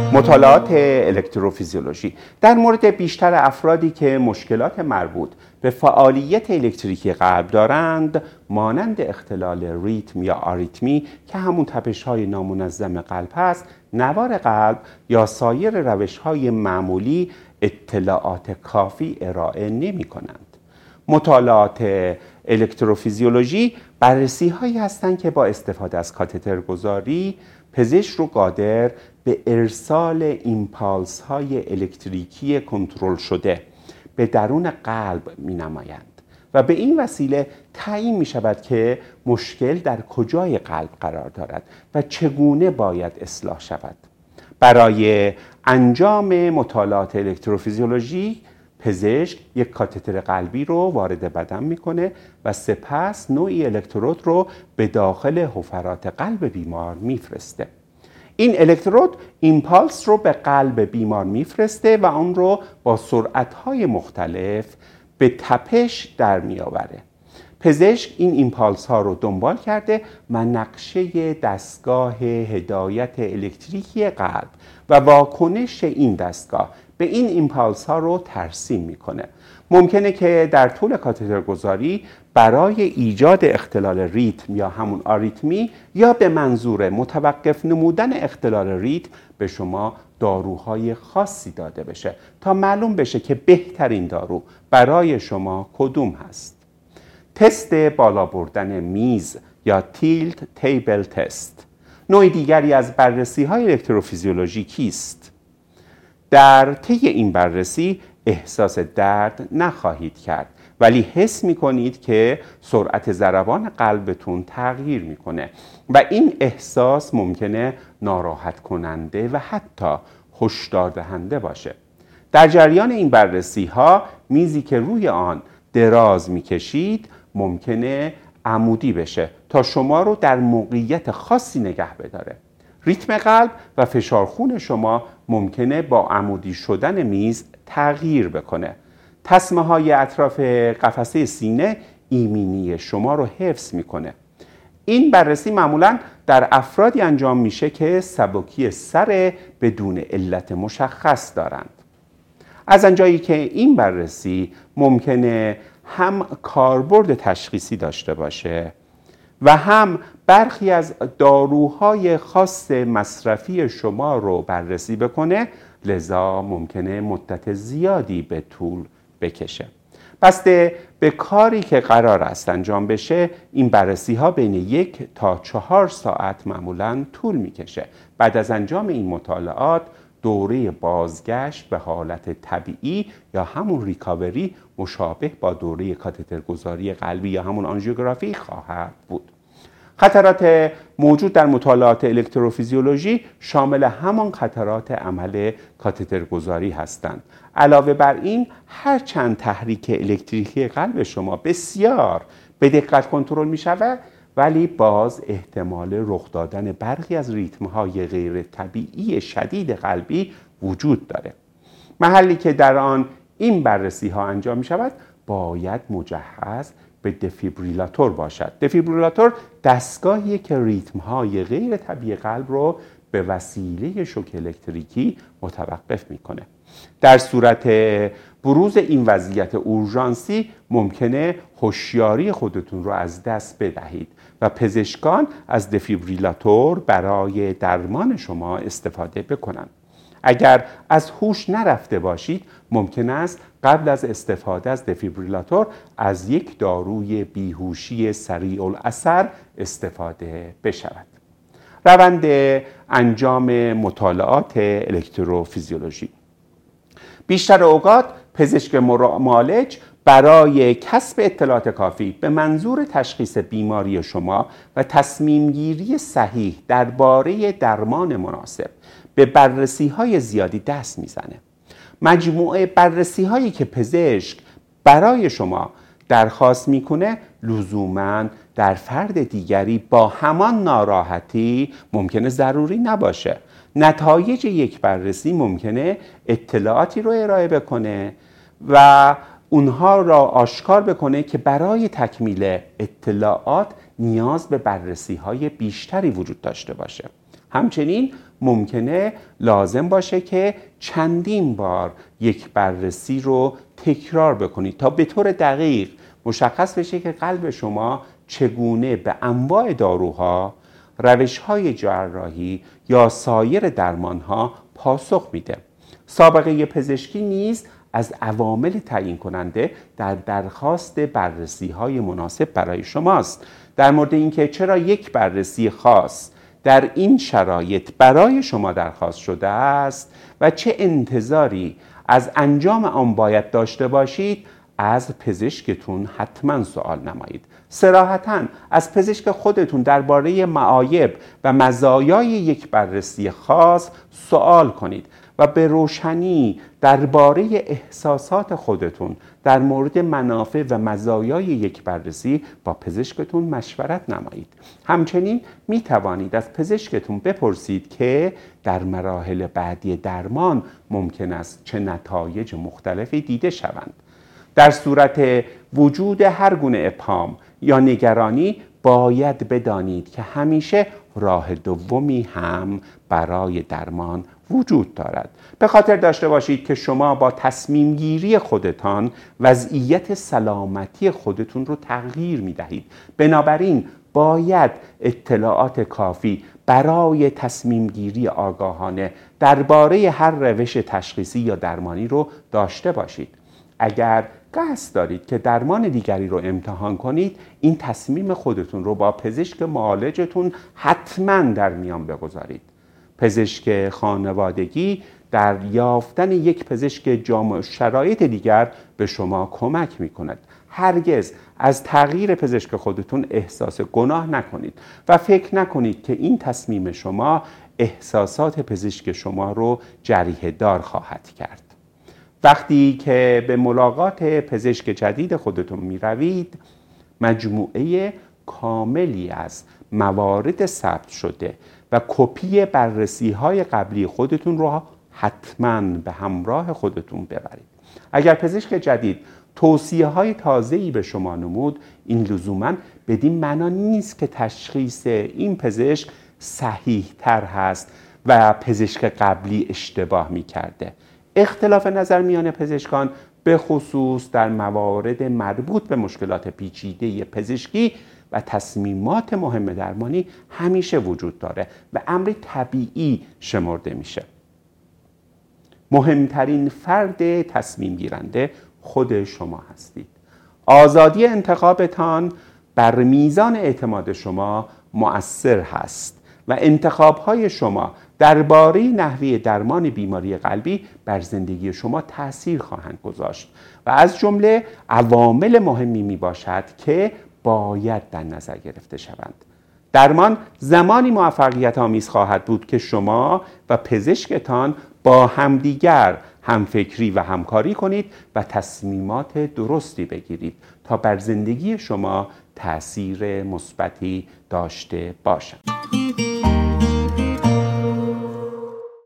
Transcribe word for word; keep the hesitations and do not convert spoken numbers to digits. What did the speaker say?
مطالعات الکتروفیزیولوژی در مورد بیشتر افرادی که مشکلات مربوط به فعالیت الکتریکی قلب دارند، مانند اختلال ریتم یا آریتمی که همون تپش‌های نامنظم قلب هست، نوار قلب یا سایر روش‌های معمولی اطلاعات کافی ارائه نمی‌کنند. مطالعات الکتروفیزیولوژی بررسی‌هایی هستند که با استفاده از کاتترگذاری پزشک رو قادر به ارسال ایمپالس های الکتریکی کنترل شده به درون قلب می نمایند و به این وسیله تعیین می شود که مشکل در کجای قلب قرار دارد و چگونه باید اصلاح شود. برای انجام مطالعات الکتروفیزیولوژی پزشک یک کاتتر قلبی رو وارد بدن میکنه و سپس نوعی الکترود رو به داخل حفرات قلب بیمار میفرسته. این الکترود ایمپالس رو به قلب بیمار میفرسته و اون رو با سرعت‌های مختلف به تپش در میآوره. پزشک این ایمپالس ها رو دنبال کرده و نقشه دستگاه هدایت الکتریکی قلب و واکنش این دستگاه به این ایمپالس ها رو ترسیم میکنه. ممکنه که در طول کاتترگذاری برای ایجاد اختلال ریتم یا همون آریتمی یا به منظور متوقف نمودن اختلال ریتم به شما داروهای خاصی داده بشه تا معلوم بشه که بهترین دارو برای شما کدوم هست. تست بالا بردن میز یا تیلت تیبل تست نوع دیگری از بررسی های الکتروفیزیولوژیکی است. در طی این بررسی احساس درد نخواهید کرد، ولی حس می کنید که سرعت ضربان قلبتون تغییر میکنه و این احساس ممکنه ناراحت کننده و حتی هشدار دهنده باشه. در جریان این بررسی ها میزی که روی آن دراز میکشید ممکنه عمودی بشه تا شما رو در موقعیت خاصی نگه بداره. ریتم قلب و فشار خون شما ممکنه با عمودی شدن میز تغییر بکنه. تسمه های اطراف قفسه سینه ایمنی شما رو حفظ میکنه. این بررسی معمولاً در افرادی انجام میشه که سبکی سر بدون علت مشخص دارند. از آنجایی که این بررسی ممکنه هم کاربرد تشخیصی داشته باشه و هم برخی از داروهای خاص مصرفی شما رو بررسی بکنه، لذا ممکنه مدت زیادی به طول بکشه. بسته به کاری که قرار است انجام بشه، این بررسی ها بین یک تا چهار ساعت معمولاً طول میکشه. بعد از انجام این مطالعات دوره بازگشت به حالت طبیعی یا همون ریکاوری مشابه با دوره کاتترگذاری قلبی یا همون آنژیوگرافی خواهد بود. خطرات موجود در مطالعات الکتروفیزیولوژی شامل همان خطرات عمل کاتترگذاری هستند. علاوه بر این، هر چند تحریک الکتریکی قلب شما بسیار به دقت کنترل می شود، ولی باز احتمال رخ دادن برخی از ریتم‌های غیر طبیعی شدید قلبی وجود داره. محلی که در آن این بررسی ها انجام می شود باید مجهز به دفیبریلاتور باشد. دفیبریلاتور دستگاهیه که ریتم‌های غیر طبیعی قلب رو به وسیله شوک الکتریکی متوقف میکنه. در صورت بروز این وضعیت اورژانسی ممکنه هوشیاری خودتون رو از دست بدهید و پزشکان از دفیبریلاتور برای درمان شما استفاده بکنند. اگر از هوش نرفته باشید ممکن است قبل از استفاده از دفیبریلاتور از یک داروی بیهوشی سریع الاثر استفاده بشود. روند انجام مطالعات الکتروفیزیولوژی: بیشتر اوقات پزشک معالج برای کسب اطلاعات کافی به منظور تشخیص بیماری شما و تصمیم گیری صحیح درباره درمان مناسب به بررسی های زیادی دست میزنه. مجموعه بررسی هایی که پزشک برای شما درخواست میکنه لزوماً در فرد دیگری با همان ناراحتی ممکنه ضروری نباشه. نتایج یک بررسی ممکنه اطلاعاتی رو ارائه بکنه و اونها را آشکار بکنه که برای تکمیل اطلاعات نیاز به بررسی های بیشتری وجود داشته باشه. همچنین ممکنه لازم باشه که چندین بار یک بررسی رو تکرار بکنید تا به طور دقیق مشخص بشه که قلب شما چگونه به انواع داروها، روش‌های جراحی یا سایر درمانها پاسخ میده. سابقه پزشکی نیز از عوامل تعیین کننده در درخواست بررسی‌های مناسب برای شماست. در مورد اینکه چرا یک بررسی خاص در این شرایط برای شما درخواست شده است و چه انتظاری از انجام آن باید داشته باشید، از پزشکتون حتما سوال نمایید. صراحتاً از پزشک خودتون درباره معایب و مزایای یک بررسی خاص سوال کنید و به روشنی درباره احساسات خودتون در مورد منافع و مزایای یک بررسی با پزشکتون مشورت نمایید. همچنین می توانید از پزشکتون بپرسید که در مراحل بعدی درمان ممکن است چه نتایج مختلفی دیده شوند. در صورت وجود هر گونه ابهام یا نگرانی باید بدانید که همیشه راه دومی هم برای درمان وجود دارد. به خاطر داشته باشید که شما با تصمیم گیری خودتان وضعیت سلامتی خودتون رو تغییر می دهید. بنابراین باید اطلاعات کافی برای تصمیم گیری آگاهانه درباره هر روش تشخیصی یا درمانی رو داشته باشید. اگر قصد دارید که درمان دیگری رو امتحان کنید، این تصمیم خودتون رو با پزشک معالجتون حتما در میان بگذارید. پزشک خانوادگی در یافتن یک پزشک جامع شرایط دیگر به شما کمک می کند. هرگز از تغییر پزشک خودتون احساس گناه نکنید و فکر نکنید که این تصمیم شما احساسات پزشک شما رو جریحه دار خواهد کرد. وقتی که به ملاقات پزشک جدید خودتون می روید، مجموعه کاملی از موارد ثبت شده و کپی بررسی های قبلی خودتون رو حتما به همراه خودتون ببرید. اگر پزشک جدید توصیه های تازه‌ای به شما نمود، این لزوماً بدین معنا نیست که تشخیص این پزشک صحیح تر هست و پزشک قبلی اشتباه می کرده. اختلاف نظر میان پزشکان به خصوص در موارد مربوط به مشکلات پیچیده پزشکی و تصمیمات مهم درمانی همیشه وجود داره و امر طبیعی شمرده میشه. مهمترین فرد تصمیم گیرنده خود شما هستید. آزادی انتخابتان بر میزان اعتماد شما مؤثر هست و انتخاب‌های شما درباره نحوه درمان بیماری قلبی بر زندگی شما تأثیر خواهند گذاشت و از جمله عوامل مهمی می باشد که باید در نظر گرفته شوند. درمان زمانی موفقیت آمیز خواهد بود که شما و پزشکتان با همدیگر همفکری و همکاری کنید و تصمیمات درستی بگیرید تا بر زندگی شما تأثیر مثبتی داشته باشد.